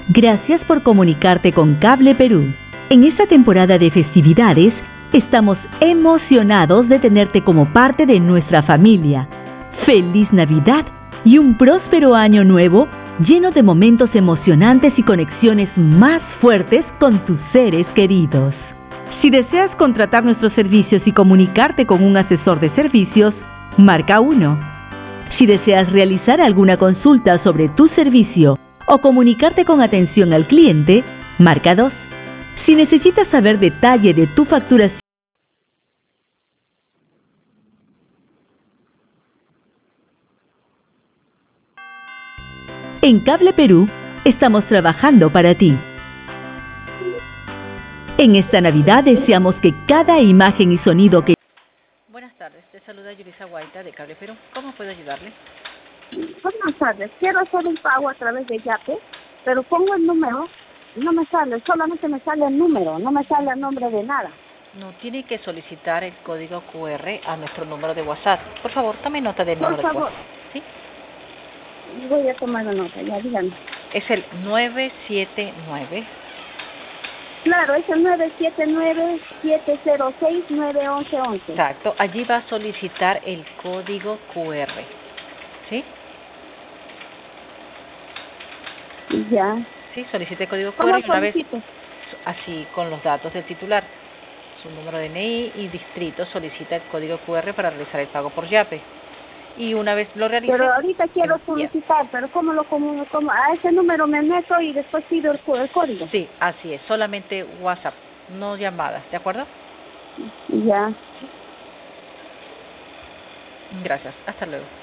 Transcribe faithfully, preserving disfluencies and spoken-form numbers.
Gracias por comunicarte con Cable Perú. En esta temporada de festividades, estamos emocionados de tenerte como parte de nuestra familia. ¡Feliz Navidad y un próspero año nuevo lleno de momentos emocionantes y conexiones más fuertes con tus seres queridos! Si deseas contratar nuestros servicios y comunicarte con un asesor de servicios, marca uno. Si deseas realizar alguna consulta sobre tu servicio o comunicarte con atención al cliente, marca dos. Si necesitas saber detalle de tu facturación, en Cable Perú estamos trabajando para ti. En esta Navidad deseamos que cada imagen y sonido que... Buenas tardes, te saluda Yulisa Guaita de Cable Perú. ¿Cómo puedo ayudarle? Buenas tardes, quiero hacer un pago a través de Yape, pero pongo el número y no me sale, solamente me sale el número, no me sale el nombre de nada. No, tiene que solicitar el código Q R a nuestro número de WhatsApp. Por favor, tome nota del Por número de favor. WhatsApp. ¿Sí? Voy a tomar la nota, ya díganme. Es el nueve siete nueve. Claro, es el nueve siete nueve, siete cero seis, nueve once once. Exacto, allí va a solicitar el código Q R. ¿Sí? Ya. Sí, solicite el código Q ¿Cómo R y una vez solicito? así con los datos del titular, su número de N I y distrito, solicita el código Q R para realizar el pago por Yape. Y una vez lo realice... Pero ahorita quiero envía. solicitar, pero ¿cómo lo comunico? ¿Cómo? A ese número me meto y después pido el, el código. Sí, así es, solamente WhatsApp, no llamadas, ¿de acuerdo? Ya. Gracias, hasta luego.